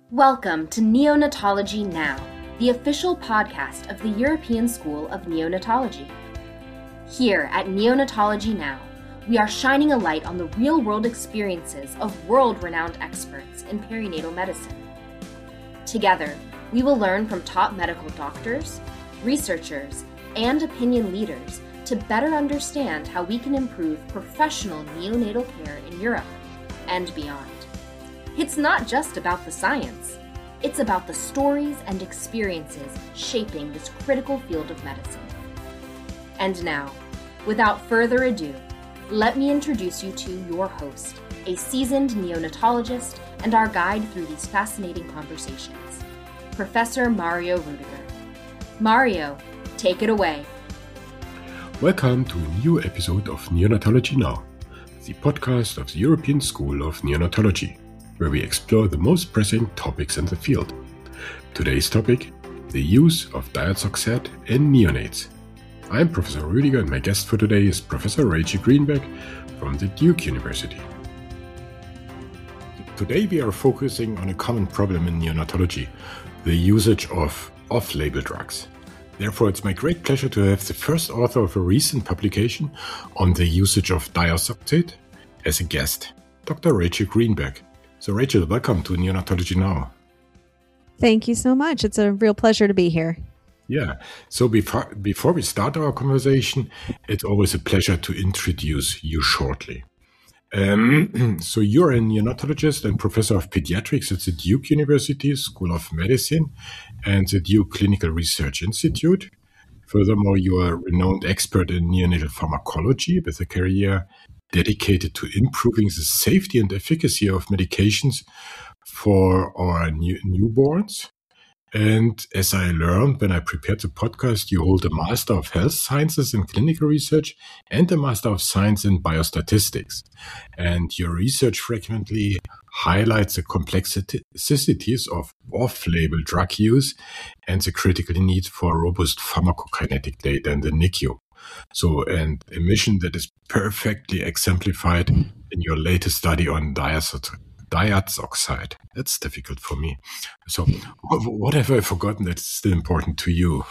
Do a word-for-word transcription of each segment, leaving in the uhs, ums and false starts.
Welcome to Neonatology Now, the official podcast of the European School of Neonatology. Here at Neonatology Now, we are shining a light on the real-world experiences of world-renowned experts in perinatal medicine. Together, we will learn from top medical doctors, researchers, and opinion leaders to better understand how we can improve professional neonatal care in Europe and beyond. It's not just about the science. It's about the stories and experiences shaping this critical field of medicine. And now, without further ado, let me introduce you to your host, a seasoned neonatologist and our guide through these fascinating conversations, Professor Mario Rudiger. Mario, take it away. Welcome to a new episode of Neonatology Now, the podcast of the European School of Neonatology, where we explore the most pressing topics in the field. Today's topic, the use of diazoxide in neonates. I'm Professor Rüdiger and my guest for today is Professor Rachel Greenberg from the Duke University. Today we are focusing on a common problem in neonatology, the usage of off-label drugs. Therefore, it's my great pleasure to have the first author of a recent publication on the usage of diazoxide as a guest, Doctor Rachel Greenberg. So Rachel, welcome to Neonatology Now. Thank you so much. It's a real pleasure to be here. Yeah. So before before we start our conversation, it's always a pleasure to introduce you shortly. Um, so you're a neonatologist and professor of pediatrics at the Duke University School of Medicine and the Duke Clinical Research Institute. Furthermore, you are a renowned expert in neonatal pharmacology with a career dedicated to improving the safety and efficacy of medications for our new, newborns. And as I learned when I prepared the podcast, you hold a Master of Health Sciences in Clinical Research and a Master of Science in Biostatistics. And your research frequently highlights the complexities of off-label drug use and the critical need for robust pharmacokinetic data in the N I C U. So, and a mission that is perfectly exemplified in your latest study on diazoxide. Diazoxide. That's difficult for me. So, what have I forgotten that's still important to you?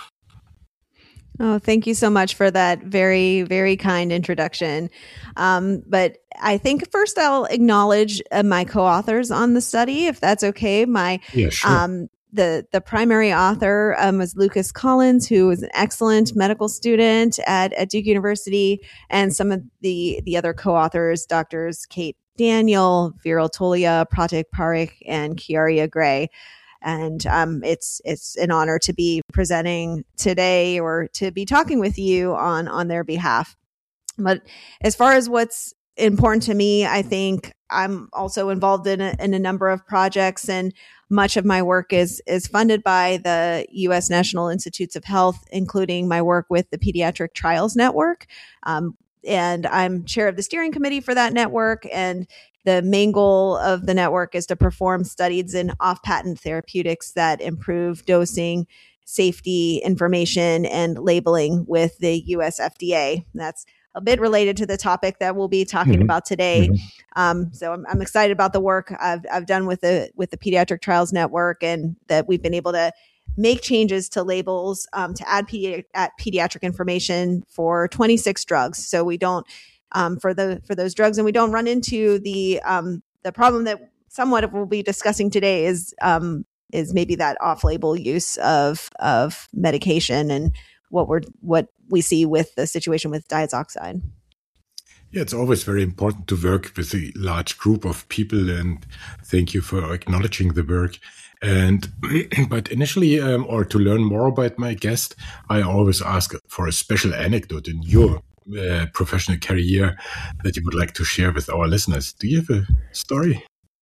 Oh, thank you so much for that very, very kind introduction. Um, but I think first I'll acknowledge uh, my co-authors on the study, if that's okay. My yeah, sure. um, The the primary author um, was Lucas Collins, who was an excellent medical student at, at Duke University, and some of the, the other co-authors, Doctors Kate Daniel, Viral Tolia, Pratik Parikh, and Chiaria Gray. And um, it's it's an honor to be presenting today or to be talking with you on, on their behalf. But as far as what's important to me, I think I'm also involved in a, in a number of projects, and much of my work is is funded by the U S National Institutes of Health, including my work with the Pediatric Trials Network. Um, and I'm chair of the steering committee for that network. And the main goal of the network is to perform studies in off-patent therapeutics that improve dosing, safety information, and labeling with the U S F D A. That's a bit related to the topic that we'll be talking mm-hmm. about today. Mm-hmm. Um, so I'm, I'm excited about the work I've, I've done with the with the Pediatric Trials Network, and that we've been able to make changes to labels um, to add pedi- at pediatric information for twenty-six drugs. So we don't um, for the for those drugs, and we don't run into the um, the problem that somewhat we'll be discussing today is um, is maybe that off-label use of of medication and what we're what we see with the situation with diazoxide. Yeah, it's always very important to work with a large group of people, and thank you for acknowledging the work. And but initially, um, or to learn more about my guest, I always ask for a special anecdote in your uh, professional career that you would like to share with our listeners. Do you have a story?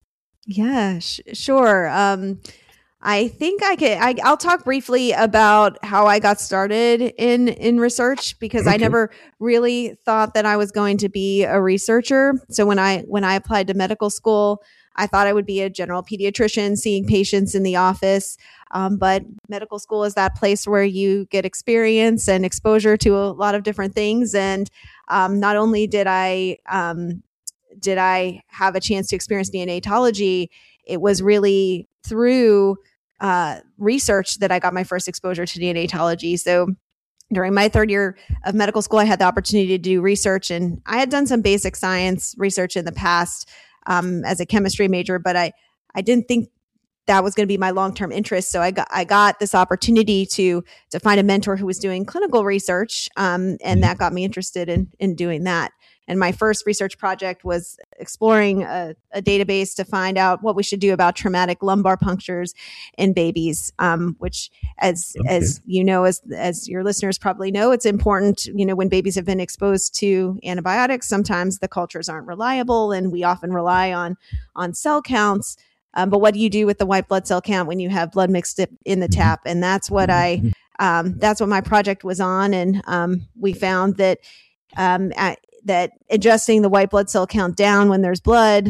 Yeah, sh- sure. Um, I think I can. I, I'll talk briefly about how I got started in in research, because okay. I never really thought that I was going to be a researcher. So when I when I applied to medical school, I thought I would be a general pediatrician seeing patients in the office. Um, but medical school is that place where you get experience and exposure to a lot of different things. And um, not only did I um, did I have a chance to experience neonatology, it was really through uh, research that I got my first exposure to neonatology. So during my third year of medical school, I had the opportunity to do research, and I had done some basic science research in the past um, as a chemistry major, but I, I didn't think that was going to be my long-term interest. So I got, I got this opportunity to, to find a mentor who was doing clinical research. Um, and that got me interested in, in doing that. And my first research project was exploring a, a database to find out what we should do about traumatic lumbar punctures in babies, um, which, as okay. as you know, as as your listeners probably know, it's important. You know, when babies have been exposed to antibiotics, sometimes the cultures aren't reliable, and we often rely on on cell counts. Um, but what do you do with the white blood cell count when you have blood mixed in the tap? And that's what I, um, that's what my project was on. And um, we found that um, at, that adjusting the white blood cell count down when there's blood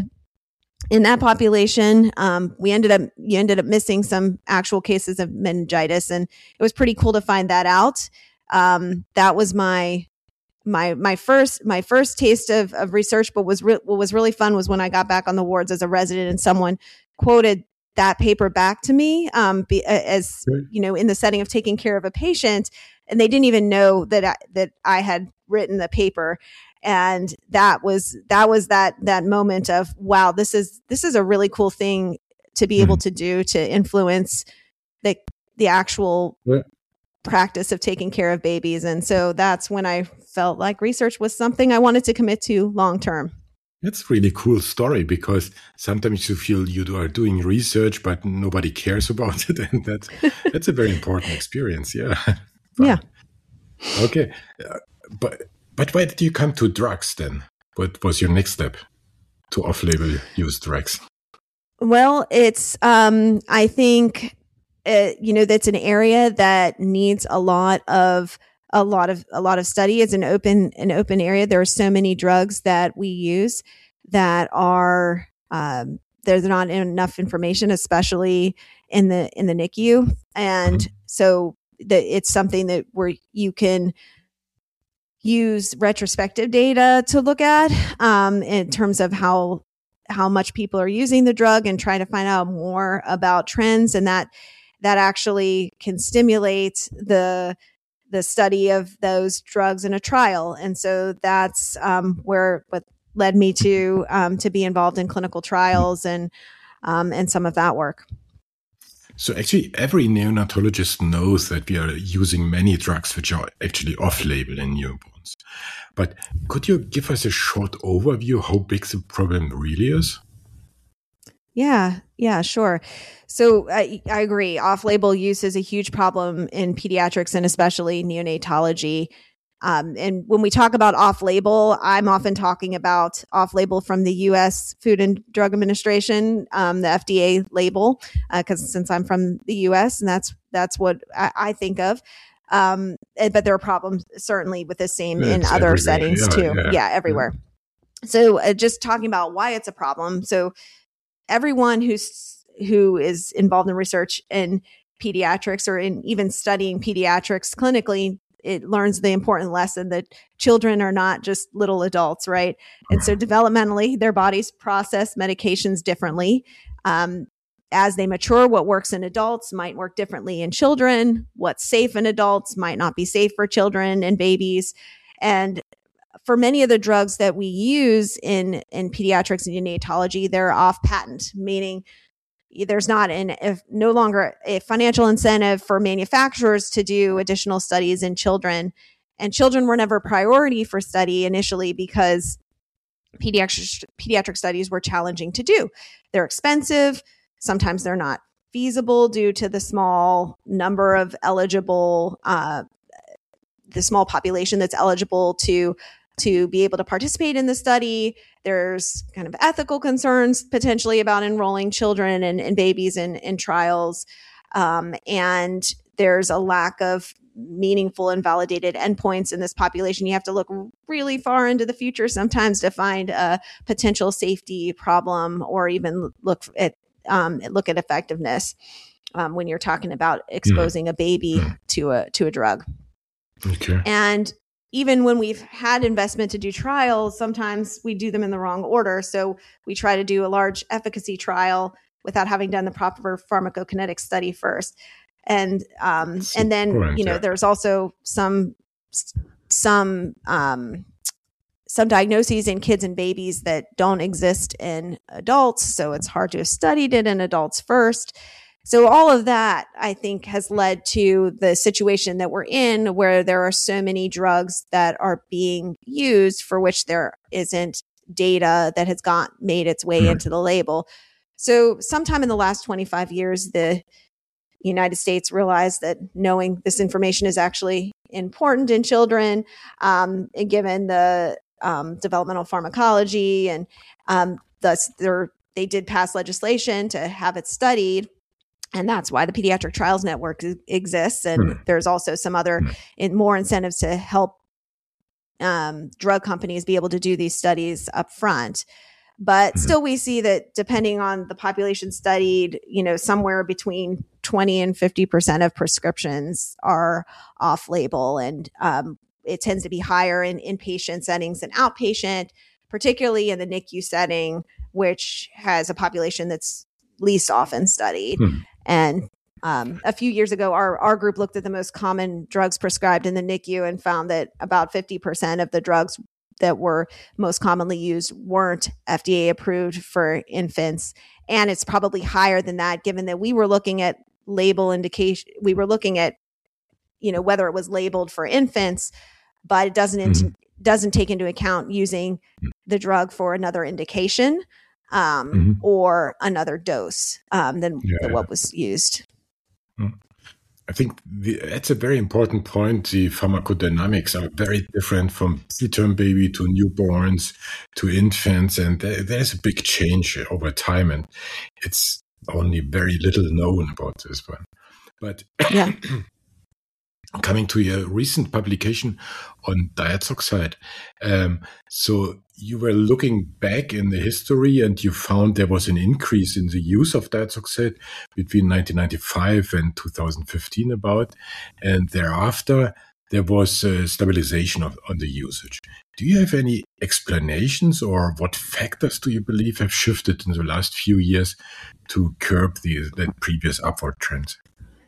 in that population, um, we ended up, you ended up missing some actual cases of meningitis, and it was pretty cool to find that out. Um, that was my my my first my first taste of of research. But was re- what was really fun was when I got back on the wards as a resident, and someone quoted that paper back to me, um, be, as you know, in the setting of taking care of a patient, and they didn't even know that I, that I had written the paper. And that was that was that that moment of, wow, this is this is a really cool thing to be mm-hmm. able to do to influence the the actual yeah. practice of taking care of babies. And so that's when I felt like research was something I wanted to commit to long term. That's a really cool story, because sometimes you feel you are doing research, but nobody cares about it. And that's, that's a very important experience. Yeah. Yeah. Okay. Uh, but, but why did you come to drugs then? What was your next step to off-label use drugs? Well, it's, um, I think, uh, you know, that's an area that needs a lot of a lot of a lot of study. It's an open an open area. There are so many drugs that we use that are um, there's not enough information, especially in the in the N I C U, and mm-hmm. so that it's something that where you can use retrospective data to look at um, in terms of how how much people are using the drug, and try to find out more about trends, and that that actually can stimulate the the study of those drugs in a trial. And so that's um, where what led me to um, to be involved in clinical trials and um, and some of that work. So actually, every neonatologist knows that we are using many drugs which are actually off-label in newborns. But could you give us a short overview how big the problem really is? Yeah, yeah, sure. So I, I agree. Off-label use is a huge problem in pediatrics and especially neonatology. Um, and when we talk about off-label, I'm often talking about off-label from the U S Food and Drug Administration, um, the F D A label, because uh, since I'm from the U S, and that's that's what I, I think of. Um, but there are problems certainly with the same yeah, in other everywhere. settings yeah, too. Yeah, yeah everywhere. Yeah. So uh, just talking about why it's a problem. So everyone who's who is involved in research in pediatrics or in even studying pediatrics clinically, it learns the important lesson that children are not just little adults, right? And so developmentally, their bodies process medications differently. Um, as they mature, what works in adults might work differently in children. What's safe in adults might not be safe for children and babies. And for many of the drugs that we use in, in pediatrics and neonatology, they're off patent, meaning there's not an if no longer a financial incentive for manufacturers to do additional studies in children. And children were never a priority for study initially because pediatric pediatric studies were challenging to do. They're expensive. Sometimes they're not feasible due to the small number of eligible, uh, the small population that's eligible to to be able to participate in the study. There's kind of ethical concerns potentially about enrolling children and, and babies in, in trials. Um, and there's a lack of meaningful and validated endpoints in this population. You have to look really far into the future sometimes to find a potential safety problem or even look at um, look at effectiveness um, when you're talking about exposing mm. a baby mm. to a to a drug. Okay. And even when we've had investment to do trials, sometimes we do them in the wrong order. So we try to do a large efficacy trial without having done the proper pharmacokinetic study first. And um, That's and then important, you know yeah. there's also some some um, some diagnoses in kids and babies that don't exist in adults, so it's hard to have studied it in adults first. So all of that, I think, has led to the situation that we're in, where there are so many drugs that are being used for which there isn't data that has got made its way Mhm. into the label. So sometime in the last twenty-five years, the United States realized that knowing this information is actually important in children, um, and given the um, developmental pharmacology, and um, thus they did pass legislation to have it studied. And that's why the Pediatric Trials Network exists. And Mhm. there's also some other Mhm. in, more incentives to help um, drug companies be able to do these studies up front. But Mhm. still, we see that depending on the population studied, you know, somewhere between twenty and fifty percent of prescriptions are off label. And um, it tends to be higher in inpatient settings than outpatient, particularly in the N I C U setting, which has a population that's least often studied. Mhm. And um, a few years ago, our, our group looked at the most common drugs prescribed in the N I C U and found that about fifty percent of the drugs that were most commonly used weren't F D A approved for infants. And it's probably higher than that, given that we were looking at label indication. We were looking at, you know, whether it was labeled for infants, but it doesn't, Mhm. doesn't take into account using the drug for another indication um, Mhm. or another dose um, than, Yeah. than what was used. I think the, that's a very important point. The pharmacodynamics are very different from preterm baby to newborns to infants, and there, there's a big change over time, and it's only very little known about this one. But Yeah. coming to your recent publication on diazoxide, um, so you were looking back in the history and you found there was an increase in the use of diazoxide between nineteen ninety-five and two thousand fifteen about, and thereafter there was a stabilization of on the usage. Do you have any explanations, or what factors do you believe have shifted in the last few years to curb the that previous upward trend?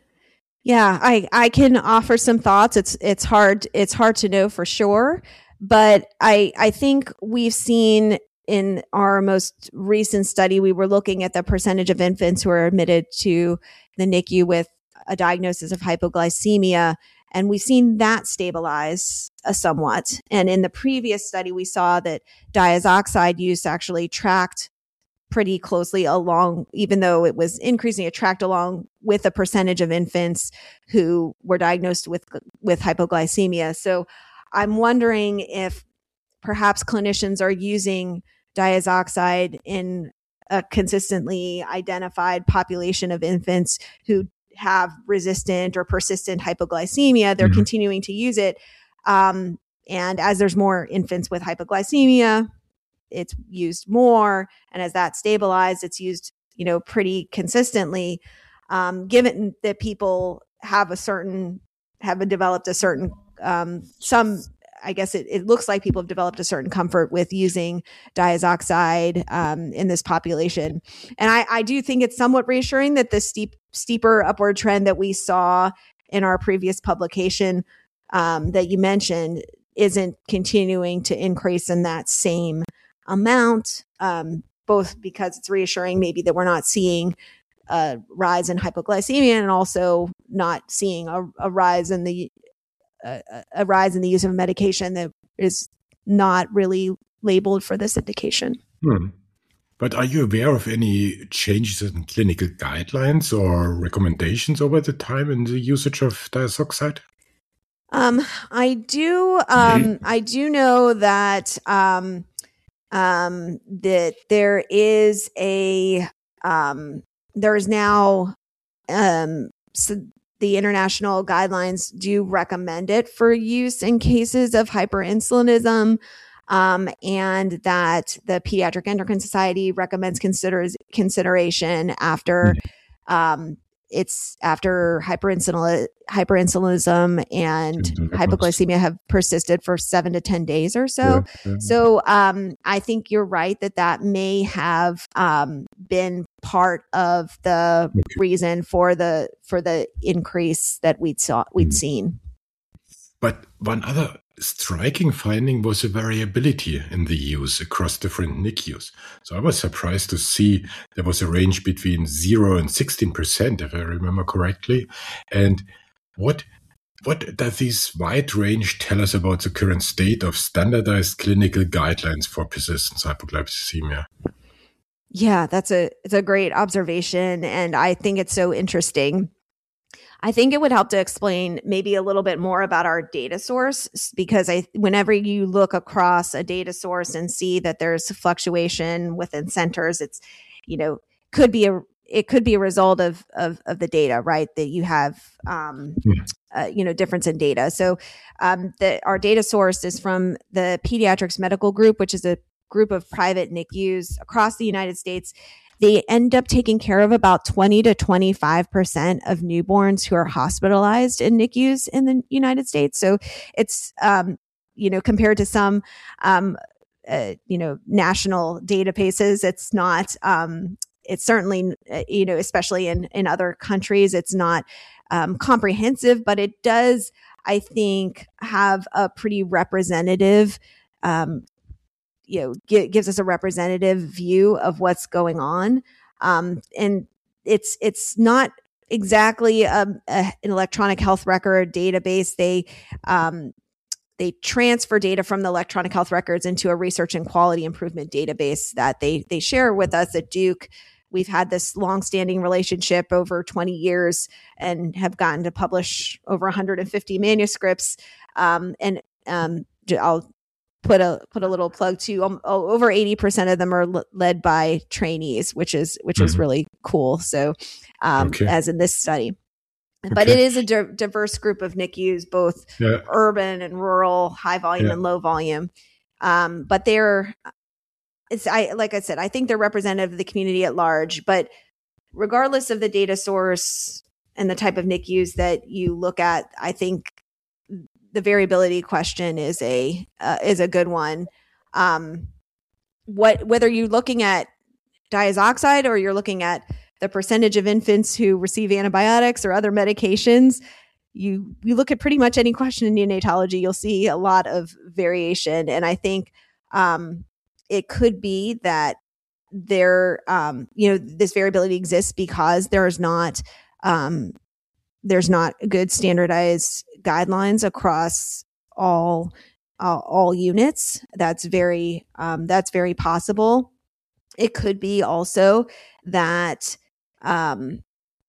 Yeah, I, I can offer some thoughts. It's it's hard it's hard to know for sure, but I I think we've seen in our most recent study, we were looking at the percentage of infants who are admitted to the N I C U with a diagnosis of hypoglycemia, and we've seen that stabilize uh, somewhat. And in the previous study, we saw that diazoxide use actually tracked pretty closely along, even though it was increasing, it tracked along with a percentage of infants who were diagnosed with, with hypoglycemia. So I'm wondering if perhaps clinicians are using diazoxide in a consistently identified population of infants who have resistant or persistent hypoglycemia. They're Mhm. continuing to use it. Um, and as there's more infants with hypoglycemia, it's used more. And as that stabilized, it's used, you know, pretty consistently. Um, given that people have a certain, have developed a certain, um, some, I guess it, it looks like people have developed a certain comfort with using diazoxide um, in this population. And I, I do think it's somewhat reassuring that the steep, steeper upward trend that we saw in our previous publication um, that you mentioned isn't continuing to increase in that same amount, um, both because it's reassuring maybe that we're not seeing a rise in hypoglycemia and also not seeing a, a rise in the uh, a rise in the use of medication that is not really labeled for this indication. Hmm. But are you aware of any changes in clinical guidelines or recommendations over the time in the usage of diazoxide? Um, I do. Um, I do know that um, um, that there is a um, there is now um, so the international guidelines do recommend it for use in cases of hyperinsulinism. Um, and that the Pediatric Endocrine Society recommends considers consideration after um, it's after hyperinsulin, hyperinsulinism and hypoglycemia have persisted for seven to ten days or so. Yeah, yeah. So um, I think you're right that that may have um, been part of the Okay. reason for the for the increase that we'd saw we'd Mm. seen. But one other striking finding was the variability in the use across different N I C Us. So I was surprised to see there was a range between zero and sixteen percent, if I remember correctly. And what what does this wide range tell us about the current state of standardized clinical guidelines for persistent hypoglycemia? Yeah, that's a it's a great observation, and I think it's so interesting. I think it would help to explain maybe a little bit more about our data source, because I, whenever you look across a data source and see that there's fluctuation within centers, it's, you know, could be a, it could be a result of, of, of the data, right? That you have, um, Yeah. uh, you know, difference in data. So, um, the, our data source is from the Pediatrics Medical Group, which is a group of private N I C Us across the United States. They end up taking care of about twenty to twenty-five percent of newborns who are hospitalized in N I C Us in the United States. So it's, um, you know, compared to some, um, uh, you know, national databases, it's not, um, it's certainly, uh, you know, especially in, in other countries, it's not um, comprehensive, but it does, I think, have a pretty representative um you know, g- gives us a representative view of what's going on. Um, and it's, it's not exactly a, a, an electronic health record database. They, um, they transfer data from the electronic health records into a research and quality improvement database that they, they share with us at Duke. We've had this longstanding relationship over twenty years and have gotten to publish over one hundred fifty manuscripts. Um, and, um, I'll, put a put a little plug to um, over eighty percent of them are l- led by trainees, which is which is Mhm. really cool. So um Okay. as in this study, but Okay. it is a di- diverse group of N I C Us, both Yeah. urban and rural, high volume Yeah. and low volume. Um but they're it's I like I said, I think they're representative of the community at large, but regardless of the data source and the type of N I C Us that you look at, I think the variability question is a uh, is a good one. Um, what whether you're looking at diazoxide or you're looking at the percentage of infants who receive antibiotics or other medications, you you look at pretty much any question in neonatology, you'll see a lot of variation. And I think um, it could be that there, um, you know, this variability exists because there's not um, there's not good standardized guidelines across all uh, all units. That's very um, that's very possible. It could be also that um,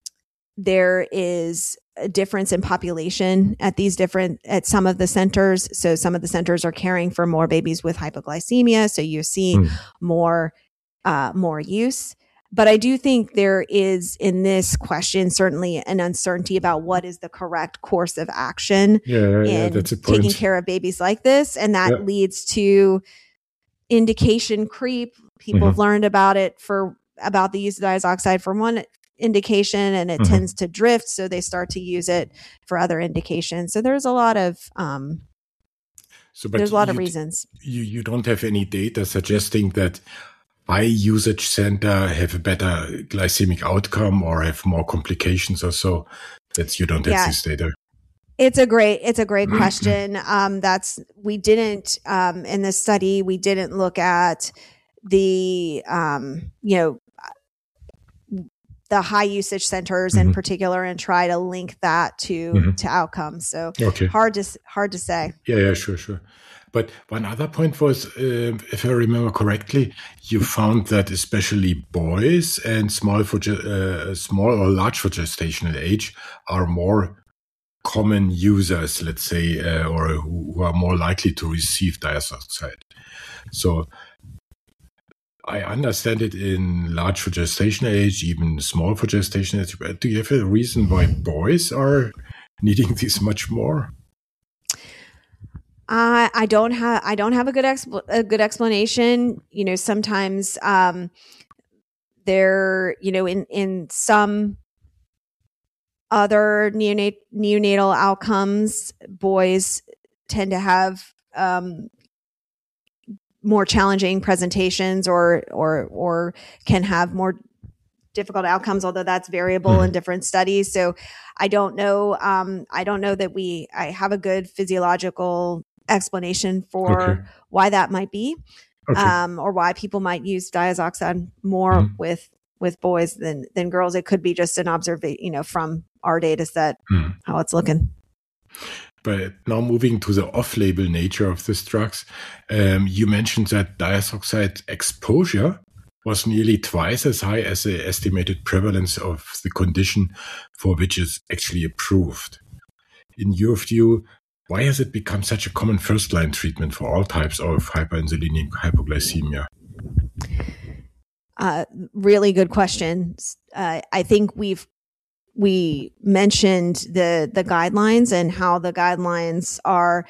there is a difference in population at these different at some of the centers. So some of the centers are caring for more babies with hypoglycemia. So you see Mm. more uh, more use. But I do think there is in this question certainly an uncertainty about what is the correct course of action Yeah, yeah, yeah, in that's a point. taking care of babies like this. And that Yeah. leads to indication creep. People have Mhm. learned about it for about the use of diazoxide for one indication, and it Mhm. tends to drift. So they start to use it for other indications. So there's a lot of um, So, but there's a lot of you, reasons. you you don't have any data suggesting that high usage center have a better glycemic outcome or have more complications or so. That's you don't have Yeah. this data. It's a great, it's a great question. Um, that's, we didn't, um, in this study, we didn't look at the, um, you know, the high usage centers in Mhm. particular and try to link that to, Mhm. to outcomes. So Okay. hard to, s- hard to say. Yeah, yeah, sure, sure. But one other point was, uh, if I remember correctly, you found that especially boys and small for ge- uh, small or large for gestational age are more common users, let's say, uh, or who, who are more likely to receive diazoxide. So I understand it in large for gestational age, even small for gestational age. But do you have a reason why boys are needing this much more? I I don't have I don't have a good expl- a good explanation. You know, sometimes um, there, you know, in in some other neonat- neonatal outcomes, boys tend to have um, more challenging presentations or or or can have more difficult outcomes, although that's variable mm-hmm. in different studies. So I don't know. Um, I don't know that we I have a good physiological explanation for okay. why that might be, okay. um, or why people might use diazoxide more mm-hmm. with with boys than than girls. It could be just an observation, you know, from our data set, mm-hmm. how it's looking. But now moving to the off-label nature of these drugs, um, you mentioned that diazoxide exposure was nearly twice as high as the estimated prevalence of the condition for which it's actually approved. In your view, why has it become such a common first-line treatment for all types of hyperinsulinic hypoglycemia? Uh, really good question. Uh, I think we've we mentioned the the guidelines and how the guidelines are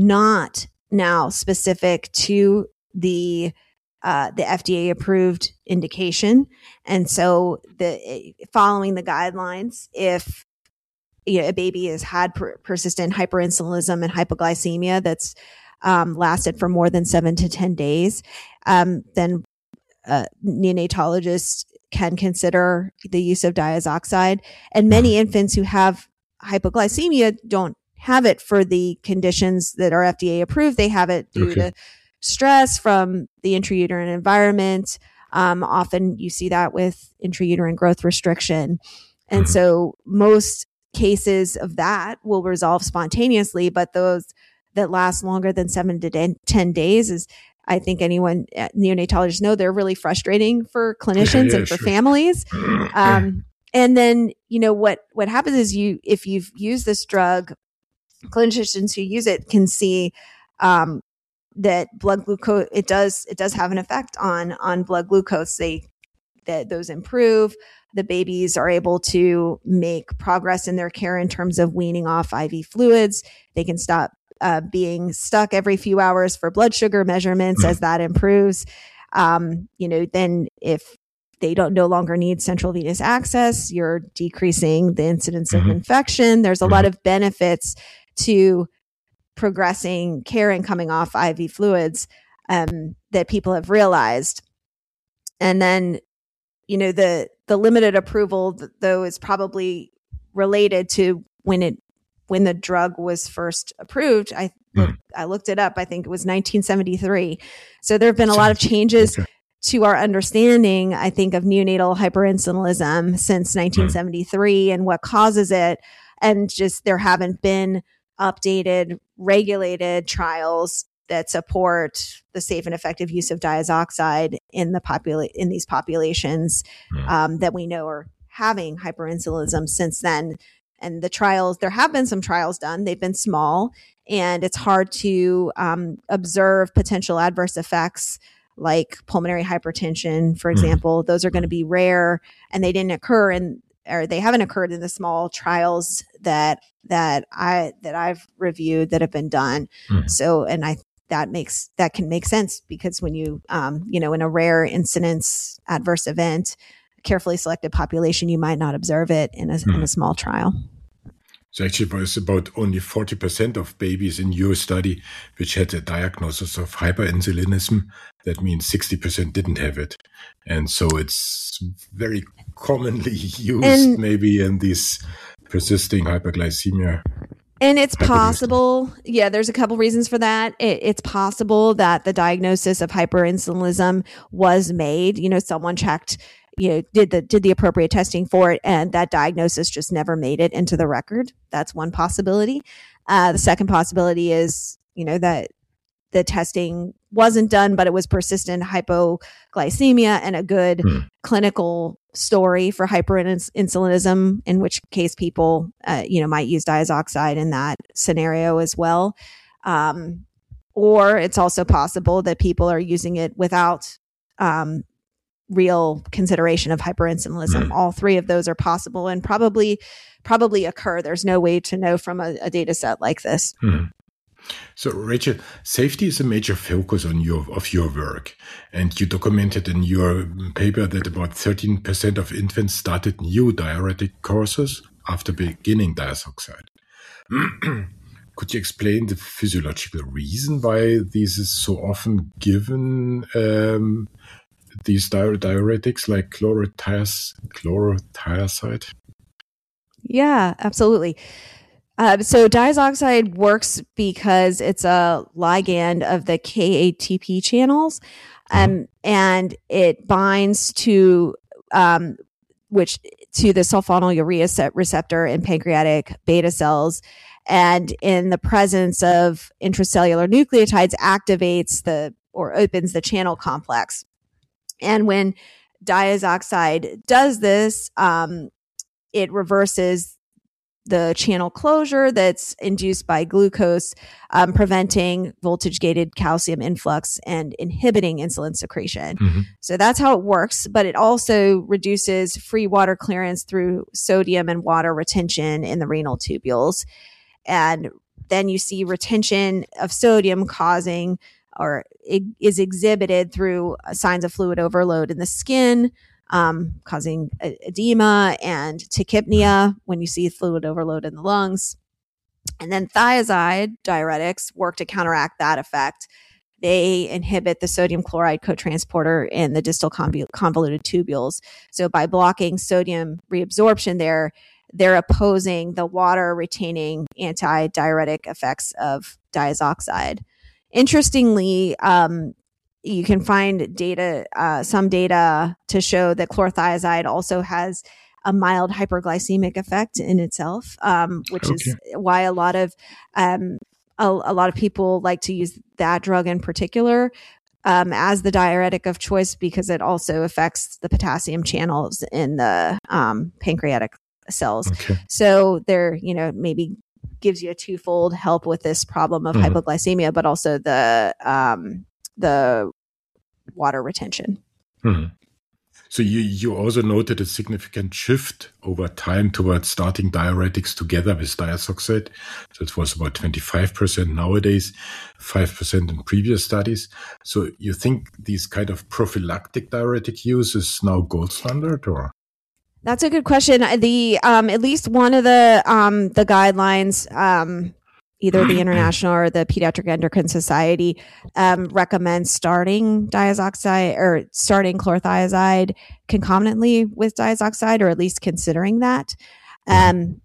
not now specific to the uh, the F D A approved indication, and so the following the guidelines, if you know, a baby has had per- persistent hyperinsulinism and hypoglycemia that's um, lasted for more than seven to ten days, um, then uh, neonatologists can consider the use of diazoxide. And many infants who have hypoglycemia don't have it for the conditions that are F D A approved. They have it due okay. to stress from the intrauterine environment. Um, often you see that with intrauterine growth restriction. And mm-hmm. so most cases of that will resolve spontaneously, but those that last longer than seven to ten days is, I think anyone, neonatologists know, they're really frustrating for clinicians yeah, yeah, and for sure. families. Um, and then, you know, what, what happens is you, if you've used this drug, clinicians who use it can see, um, that blood glucose, it does, it does have an effect on, on blood glucose. They, that those improve. The babies are able to make progress in their care in terms of weaning off I V fluids. They can stop Uh, being stuck every few hours for blood sugar measurements as that improves. Um, you know, then if they don't no longer need central venous access, you're decreasing the incidence mm-hmm. of infection. There's a mm-hmm. lot of benefits to progressing care and coming off I V fluids um, that people have realized. And then, you know, the the limited approval, though, is probably related to when it when the drug was first approved. I look, I looked it up. I think it was nineteen seventy-three. So there have been a lot of changes okay. to our understanding, I think, of neonatal hyperinsulinism since nineteen seventy-three and what causes it. And just there haven't been updated, regulated trials that support the safe and effective use of diazoxide in the popula- in these populations um, that we know are having hyperinsulinism since then. And the trials, there have been some trials done. They've been small, and it's hard to um, observe potential adverse effects like pulmonary hypertension, for example. Those are going to be rare, and they didn't occur in, or they haven't occurred in the small trials that that I that I've reviewed that have been done. Mm. So, and I that makes that can make sense because when you um, you know, in a rare incidence adverse event, carefully selected population, you might not observe it in a, hmm. in a small trial. So actually it was about only forty percent of babies in your study which had a diagnosis of hyperinsulinism. That means sixty percent didn't have it. And so it's very commonly used and, maybe in these persisting hyperglycemia. And it's possible, yeah, there's a couple reasons for that. It, it's possible that the diagnosis of hyperinsulinism was made, you know, someone checked, you know, did the did the appropriate testing for it, and that diagnosis just never made it into the record. That's one possibility. Uh, the second possibility is, you know, that the testing wasn't done, but it was persistent hypoglycemia and a good hmm. clinical story for hyperinsulinism, in which case people, uh, you know, might use diazoxide in that scenario as well. Um, or it's also possible that people are using it without um, real consideration of hyperinsulinism. Mm. All three of those are possible and probably probably occur. There's no way to know from a, a data set like this. Mm. So, Rachel, safety is a major focus on your of your work, and you documented in your paper that about thirteen percent of infants started new diuretic courses after beginning diazoxide. Could you explain the physiological reason why this is so often given, um, these di- diuretics like chlorothiaz- chlorothiazide? Yeah, absolutely. Uh, so diazoxide works because it's a ligand of the K A T P channels, um, mm-hmm. and it binds to um, which to the sulfonylurea receptor in pancreatic beta cells, and in the presence of intracellular nucleotides, activates the or opens the channel complex. And when diazoxide does this, um, it reverses the channel closure that's induced by glucose, um, preventing voltage-gated calcium influx and inhibiting insulin secretion. Mm-hmm. So that's how it works, but it also reduces free water clearance through sodium and water retention in the renal tubules. And then you see retention of sodium causing or it is exhibited through signs of fluid overload in the skin, Um, causing edema and tachypnea when you see fluid overload in the lungs. And then thiazide diuretics work to counteract that effect. They inhibit the sodium chloride cotransporter in the distal convol- convoluted tubules. So by blocking sodium reabsorption there, they're opposing the water retaining anti-diuretic effects of diazoxide. Interestingly, um, you can find data, uh, some data to show that chlorothiazide also has a mild hyperglycemic effect in itself, um, which okay. is why a lot of um, a, a lot of people like to use that drug in particular um, as the diuretic of choice, because it also affects the potassium channels in the um, pancreatic cells. Okay. So there, you know, maybe gives you a twofold help with this problem of mm-hmm. hypoglycemia, but also the um, the water retention. Hmm. So you, you also noted a significant shift over time towards starting diuretics together with diazoxide. So it was about twenty-five percent nowadays, five percent in previous studies. So you think these kind of prophylactic diuretic use is now gold standard, or? That's a good question. The um, at least one of the um, the guidelines, um, either the International or the Pediatric Endocrine Society, um, recommends starting diazoxide or starting chlorothiazide concomitantly with diazoxide, or at least considering that. Um,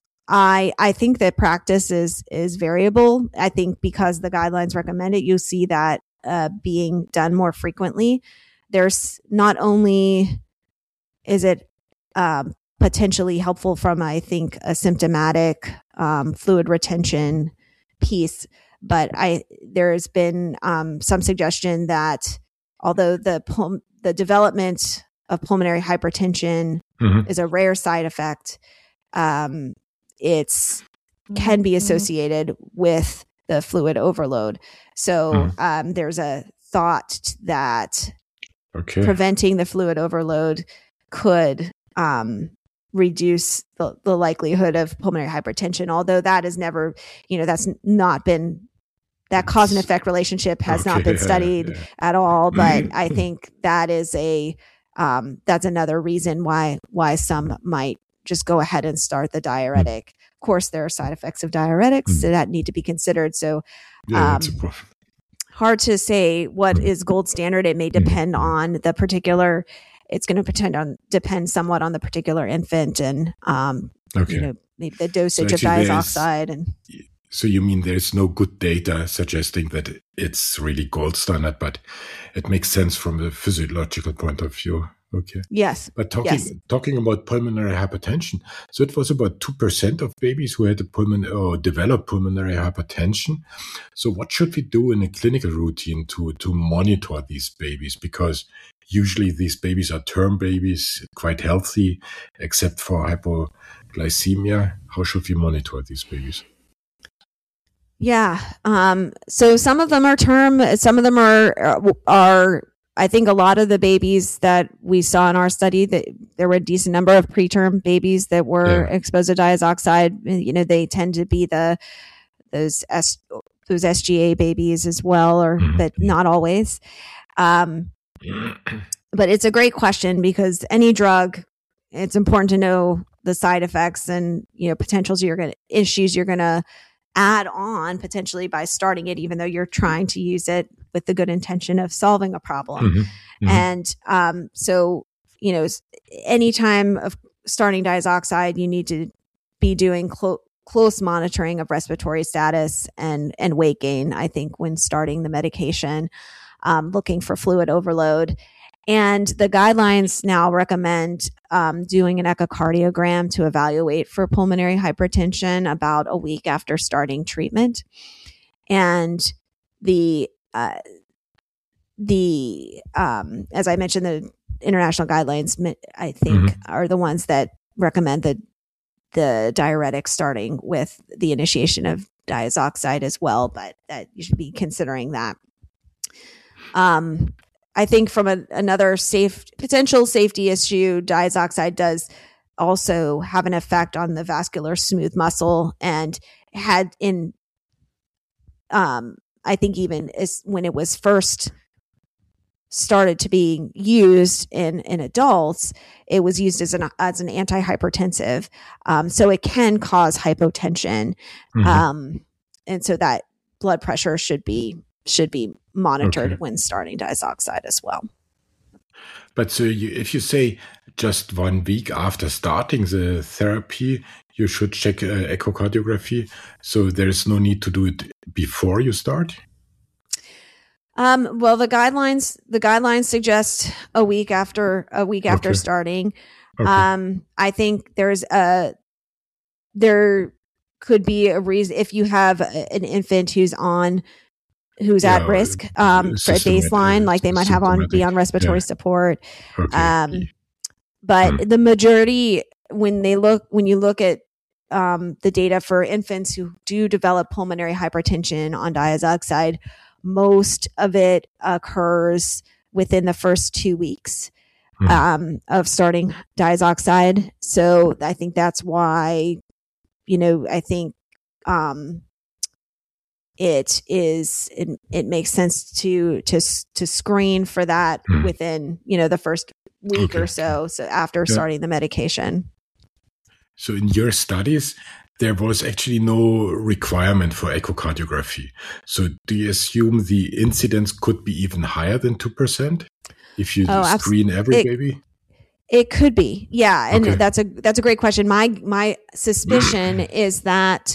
I I think that practice is is variable. I think because the guidelines recommend it, you'll see that uh, being done more frequently. There's not only is it um, potentially helpful from, I think, a symptomatic um, fluid retention piece, but I there's been um, some suggestion that although the pul- the development of pulmonary hypertension mm-hmm. is a rare side effect, um, it's can be associated with the fluid overload. So mm-hmm. um, there's a thought that okay. preventing the fluid overload could um, reduce the, the likelihood of pulmonary hypertension, although that has never, you know, that's not been, that cause and effect relationship has okay. not been studied yeah, yeah. at all. But I think that is a, um, that's another reason why, why some might just go ahead and start the diuretic. Of course, there are side effects of diuretics mm. that need to be considered. So, yeah, um, hard to say what is gold standard. It may depend on the particular, it's going to depend on depend somewhat on the particular infant and um, okay. you know, maybe the dosage so of diazoxide. And so you mean there's no good data suggesting that it's really gold standard, but it makes sense from a physiological point of view. Okay. Yes. But talking yes. talking about pulmonary hypertension, so it was about two percent of babies who had a pulmonary or developed pulmonary hypertension. So what should we do in a clinical routine to to monitor these babies? Because usually these babies are term babies, quite healthy, except for hypoglycemia. How should we monitor these babies? Yeah. Um, so some of them are term, some of them are are. I think a lot of the babies that we saw in our study, that there were a decent number of preterm babies that were yeah. exposed to diazoxide. You know, they tend to be the those S, those S G A babies as well, or mm-hmm. but not always. Um, but it's a great question because any drug, it's important to know the side effects and, you know, potentials you're going to issues you're going to add on potentially by starting it, even though you're trying to use it with the good intention of solving a problem. Mm-hmm. Mm-hmm. And um, so, you know, anytime of starting diazoxide, you need to be doing clo- close monitoring of respiratory status and, and weight gain, I think, when starting the medication, um, looking for fluid overload. And the guidelines now recommend um, doing an echocardiogram to evaluate for pulmonary hypertension about a week after starting treatment. And the uh, the um, as I mentioned, the international guidelines, I think, mm-hmm. are the ones that recommend the the diuretic starting with the initiation of diazoxide as well. But that you should be considering that. Um, I think from a, another safe potential safety issue, diazoxide does also have an effect on the vascular smooth muscle, and had in, um, I think even as when it was first started to be used in, in adults, it was used as an as an antihypertensive, um, so it can cause hypotension, mm-hmm. um, and so that blood pressure should be should be monitored okay. when starting diazoxide as well. But so you, if you say just one week after starting the therapy, you should check uh, echocardiography. So there is no need to do it before you start? Um, well, the guidelines the guidelines suggest a week after a week after okay. starting. Okay. Um, I think there's a there could be a reason if you have a, an infant who's on who's yeah, at risk um, for baseline, like they might have on be on respiratory yeah. support. Okay. Um, but hmm. the majority, when they look, when you look at um, the data for infants who do develop pulmonary hypertension on diazoxide, most of it occurs within the first two weeks hmm. um, of starting diazoxide. So I think that's why, you know, I think, um, it is, it, it makes sense to, to, to screen for that hmm. within, you know, the first week okay. or so. So after yeah. starting the medication. So in your studies, there was actually no requirement for echocardiography. So do you assume the incidence could be even higher than two percent if you oh, screen every it, baby? It could be. Yeah. And okay. that's a, that's a great question. My, my suspicion is that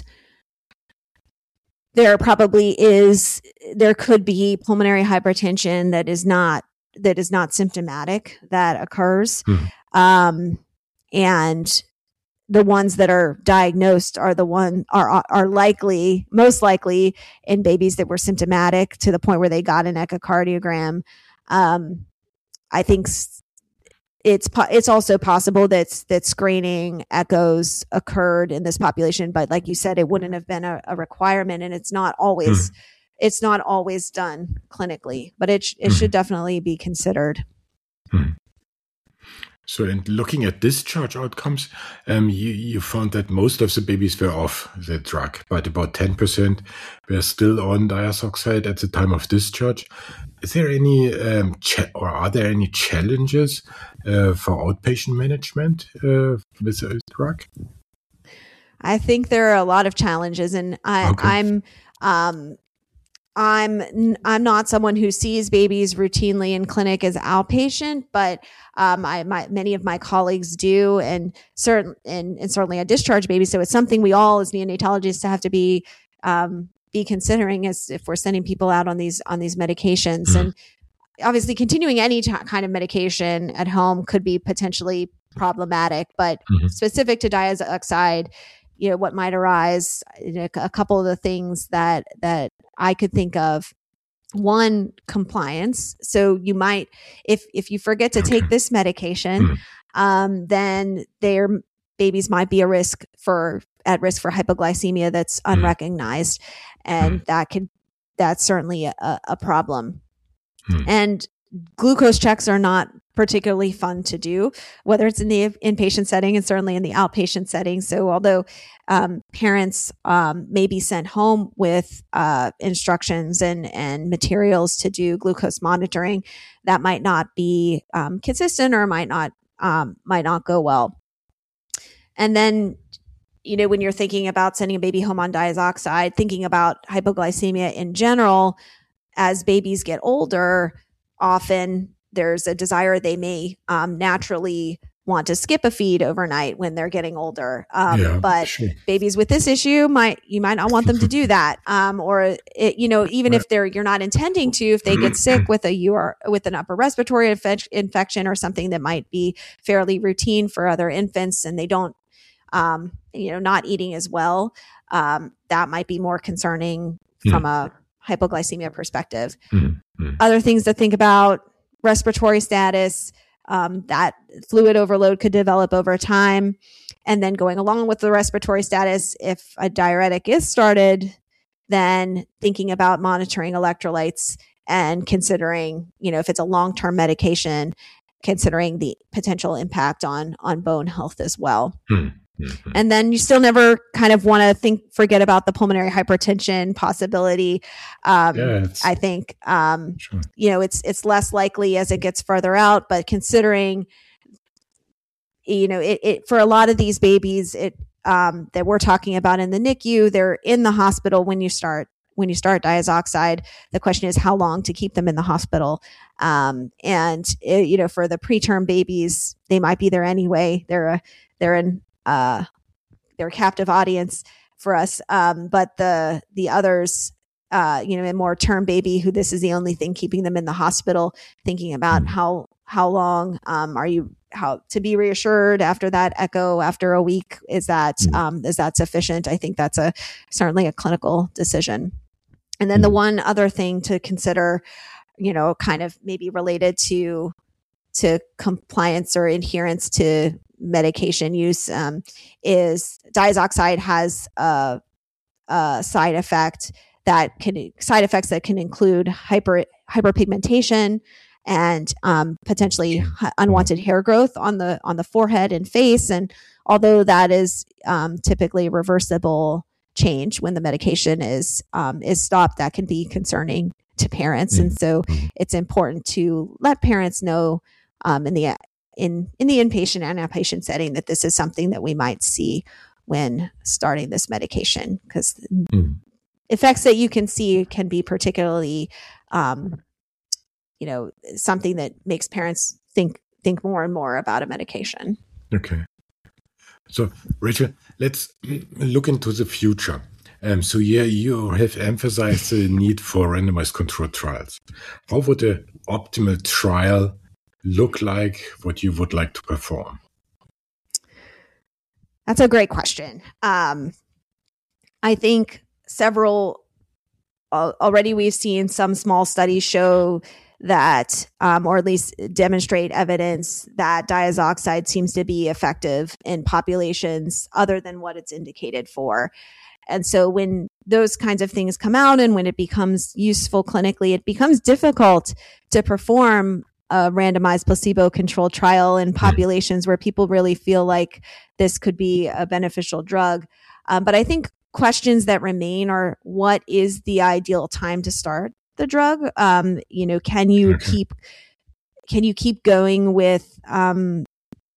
there probably is, there could be pulmonary hypertension that is not, that is not symptomatic that occurs. Hmm. Um, and the ones that are diagnosed are the one are, are likely, most likely in babies that were symptomatic to the point where they got an echocardiogram. Um, I think It's it's also possible that that screening echoes occurred in this population, but like you said, it wouldn't have been a, a requirement, and it's not always mm. it's not always done clinically, but it sh- it mm. should definitely be considered. Mm. So, in looking at discharge outcomes, um, you, you found that most of the babies were off the drug, but about ten percent were still on diazoxide at the time of discharge. Is there any, um, cha- or are there any challenges uh, for outpatient management uh, with the drug? I think there are a lot of challenges, and I, okay. I'm, um, I'm, I'm not someone who sees babies routinely in clinic as outpatient, but um, I, my, many of my colleagues do, and certain, and, and certainly I discharge babies. So it's something we all, as neonatologists, have to be um, be considering as if we're sending people out on these on these medications. Mm-hmm. And obviously, continuing any t- kind of medication at home could be potentially problematic. But mm-hmm. specific to diazoxide, you know, what might arise, you know, a couple of the things that that I could think of. One, compliance. So you might, if if you forget to take this medication, mm-hmm. um, then their babies might be a risk for at risk for hypoglycemia that's unrecognized, and mm-hmm. that could that's certainly a, a problem. Mm-hmm. And glucose checks are not particularly fun to do, whether it's in the inpatient setting and certainly in the outpatient setting. So although um, parents um, may be sent home with uh, instructions and, and materials to do glucose monitoring, that might not be um, consistent or might not um, might not go well. And then, you know, when you're thinking about sending a baby home on diazoxide, thinking about hypoglycemia in general, as babies get older, often there's a desire they may um, naturally want to skip a feed overnight when they're getting older. Um, Yeah, but sure. babies with this issue might, you might not want them to do that. Um, or it, you know, even Right. if they're, you're not intending to, if they get sick with a U R, with an upper respiratory infe- infection or something that might be fairly routine for other infants, and they don't, um, you know, not eating as well, um, that might be more concerning from Mm. a hypoglycemia perspective. Mm. Mm. Other things to think about: respiratory status, um, that fluid overload could develop over time. And then going along with the respiratory status, if a diuretic is started, then thinking about monitoring electrolytes and considering, you know, if it's a long-term medication, considering the potential impact on, on bone health as well. Mm. Mm. And then you still never kind of want to think, forget about the pulmonary hypertension possibility. Um, Yeah, it's- I think, um, Sure. you know, it's, it's less likely as it gets further out, but considering, you know, it, it, for a lot of these babies, it, um, that we're talking about in the N I C U, they're in the hospital when you start, when you start diazoxide. The question is how long to keep them in the hospital. Um, and it, you know, for the preterm babies, they might be there anyway. They're a, they're in, uh, they're a captive audience for us. Um, but the, the others, uh, you know, a more term baby who this is the only thing keeping them in the hospital, thinking about Mm. how, how long, um, are you, how to be reassured after that echo after a week, is that, Mm. um, is that sufficient? I think that's a, certainly a clinical decision. And then the Mm. one other thing to consider, you know, kind of maybe related to, to compliance or adherence to medication use, um, is diazoxide has a, a side effect that can, side effects that can include hyper, hyperpigmentation and, um, potentially h- unwanted hair growth on the, on the forehead and face. And although that is, um, typically reversible change when the medication is, um, is stopped, that can be concerning to parents. And so Mhm. it's important to let parents know, um, in the, in, in the inpatient and outpatient setting, that this is something that we might see when starting this medication, because Mm. effects that you can see can be particularly, um, you know, something that makes parents think, think more and more about a medication. Okay. So, Rachel, let's look into the future. Um, so, yeah, you have emphasized the need for randomized controlled trials. How would an optimal trial look like, what you would like to perform? That's a great question. Um, I think several, uh, already we've seen some small studies show that, um, or at least demonstrate evidence that diazoxide seems to be effective in populations other than what it's indicated for. And so when those kinds of things come out and when it becomes useful clinically, it becomes difficult to perform a randomized placebo-controlled trial in populations where people really feel like this could be a beneficial drug. Um, but I think questions that remain are, what is the ideal time to start the drug? Um, you know, can you Okay. keep, can you keep going with, um,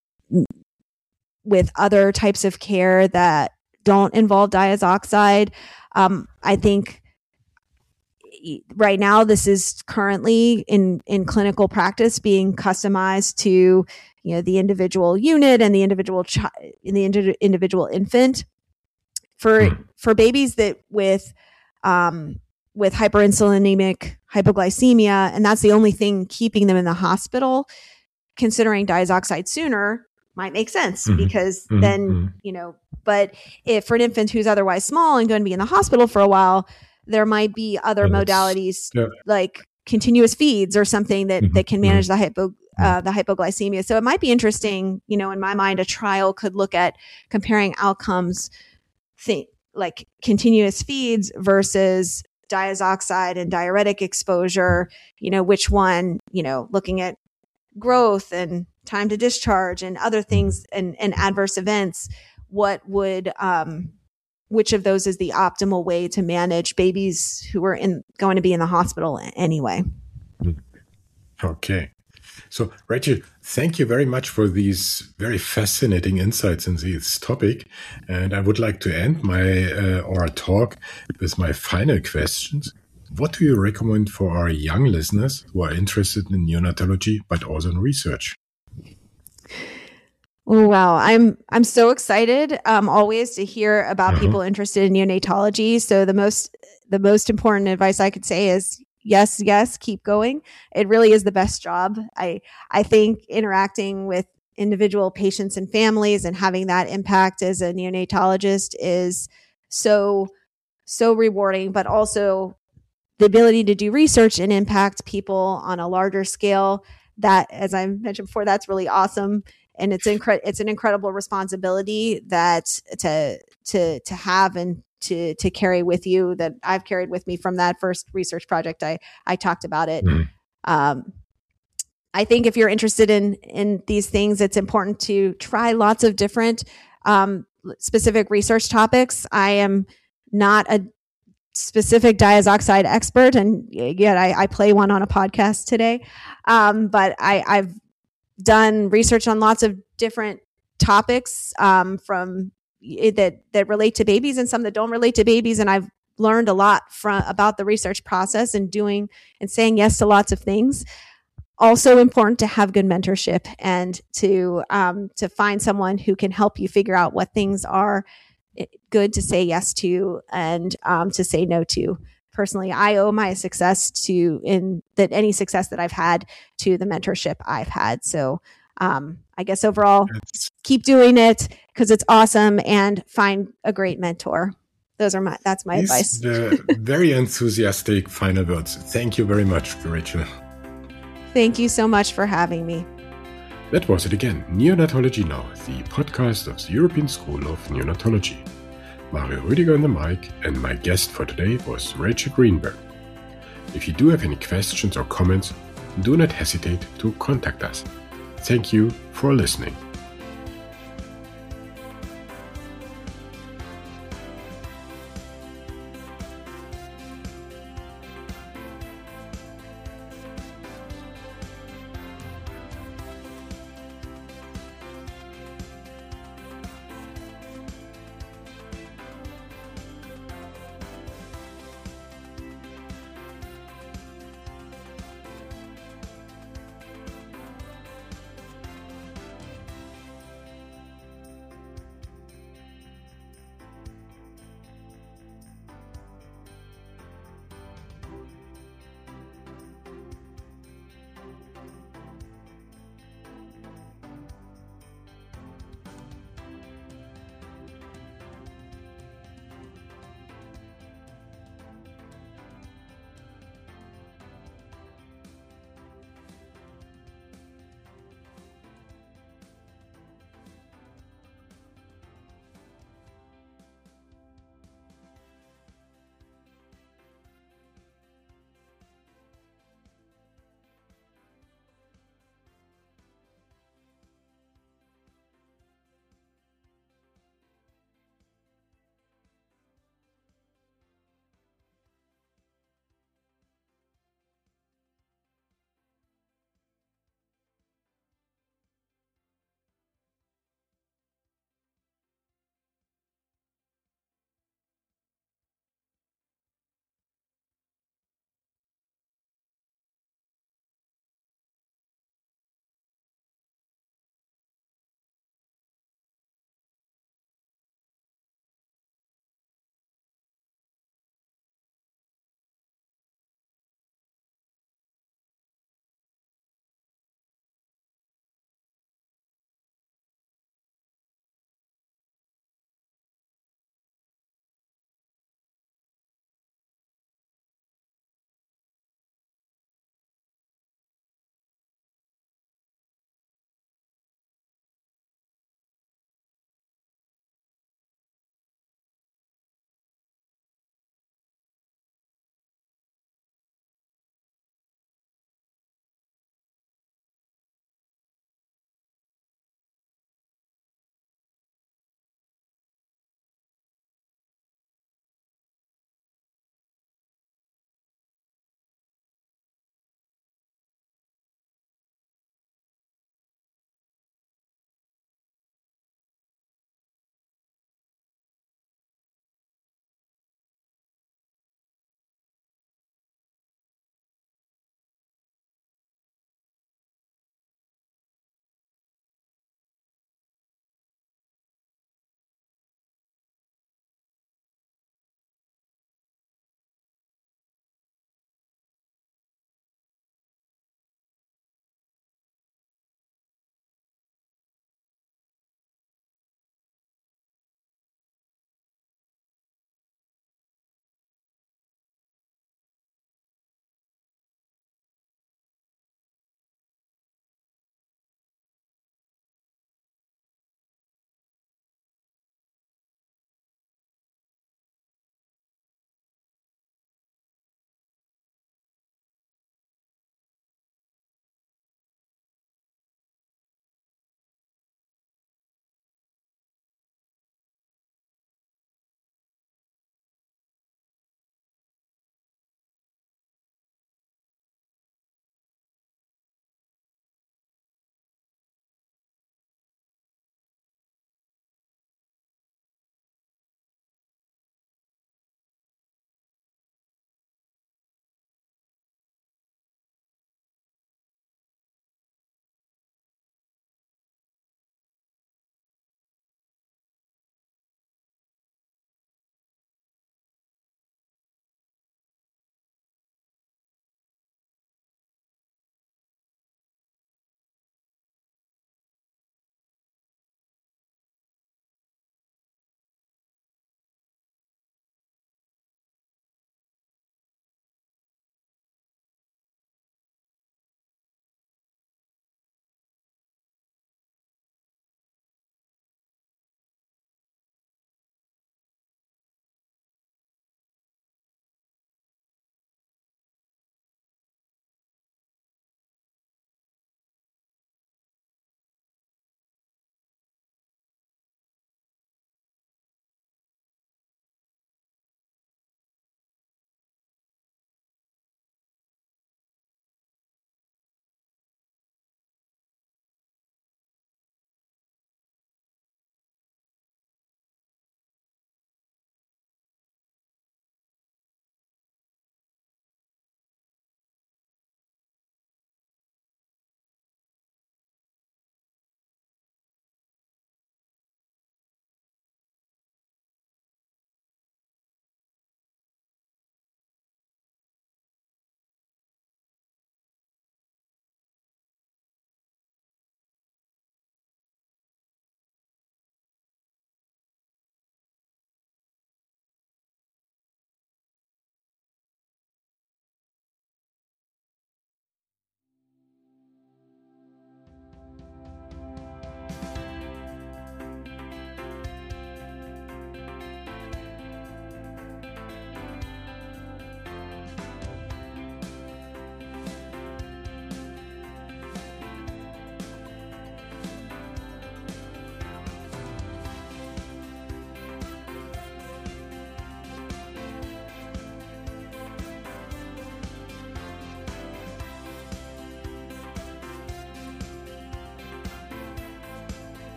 with other types of care that don't involve diazoxide? Um, I think right now this is currently in, in clinical practice being customized to, you know, the individual unit and the individual child, in the indi- individual infant. For, Mm. for babies that with, um, with hyperinsulinemic hypoglycemia, and that's the only thing keeping them in the hospital, considering diazoxide sooner might make sense, Mhm. because Mhm. then, Mhm. you know, but if for an infant who's otherwise small and going to be in the hospital for a while, there might be other Yeah, that's- modalities yeah. like continuous feeds or something that, Mhm. that can manage the hypo, uh, the hypoglycemia. So it might be interesting, you know, in my mind, a trial could look at comparing outcomes, think like continuous feeds versus diazoxide and diuretic exposure, you know, which one, you know, looking at growth and time to discharge and other things and, and adverse events, what would, um, which of those is the optimal way to manage babies who are in going to be in the hospital anyway? Okay. So, Rachel, thank you very much for these very fascinating insights in this topic. And I would like to end my uh, our talk with my final questions. What do you recommend for our young listeners who are interested in neonatology, but also in research? Oh, wow. I'm I'm so excited um, always to hear about uh-huh. people interested in neonatology. So the most the most important advice I could say is yes, yes, keep going. It really is the best job. I I think interacting with individual patients and families and having that impact as a neonatologist is so so rewarding, but also the ability to do research and impact people on a larger scale. That, as I mentioned before, that's really awesome. And it's incre- it's an incredible responsibility that to to to have and to to carry with you, that I've carried with me from that first research project I I talked about it. Mm-hmm. Um, I think if you're interested in in these things, it's important to try lots of different um, specific research topics. I am not a specific diazoxide expert, and yet I, I play one on a podcast today. Um, but I, I've done research on lots of different topics um, from that that relate to babies and some that don't relate to babies, and I've learned a lot from about the research process and doing and saying yes to lots of things. Also important to have good mentorship and to um, to find someone who can help you figure out what things are good to say yes to and um, to say no to. Personally, I owe my success to in that any success that I've had to the mentorship I've had. So um, I guess overall, it's, keep doing it because it's awesome, and find a great mentor. Those are my that's my advice. The very enthusiastic final words. Thank you very much, Rachel. Thank you so much for having me. That was it again. Neonatology Now, the podcast of the European School of Neonatology. Mario Rüdiger on the mic, and my guest for today was Rachel Greenberg. If you do have any questions or comments, do not hesitate to contact us. Thank you for listening.